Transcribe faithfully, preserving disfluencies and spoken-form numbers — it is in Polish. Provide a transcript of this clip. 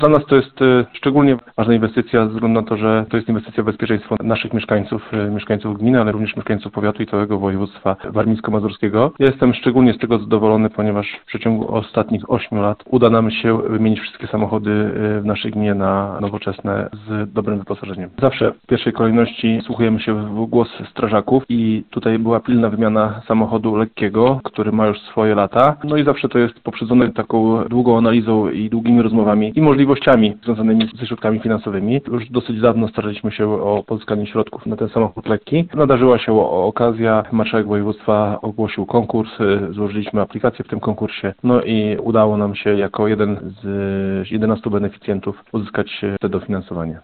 Dla nas to jest e, szczególnie ważna inwestycja ze względu na to, że to jest inwestycja w bezpieczeństwo naszych mieszkańców, e, mieszkańców gminy, ale również mieszkańców powiatu i całego województwa warmińsko-mazurskiego. Ja jestem szczególnie z tego zadowolony, ponieważ w przeciągu ostatnich ośmiu lat uda nam się wymienić wszystkie samochody e, w naszej gminie na nowoczesne z dobrym wyposażeniem. Zawsze w pierwszej kolejności słuchujemy się w głos strażaków i tutaj była pilna wymiana samochodu lekkiego, który ma już swoje lata. No i zawsze to jest poprzedzone taką długą analizą i długimi rozmowami i możliwościami związanymi ze środkami finansowymi. Już dosyć dawno staraliśmy się o pozyskanie środków na ten samochód lekki. Nadarzyła się o- okazja, marszałek województwa ogłosił konkurs, y, złożyliśmy aplikację w tym konkursie, no i udało nam się jako jeden z jedenastu beneficjentów uzyskać y, te dofinansowanie.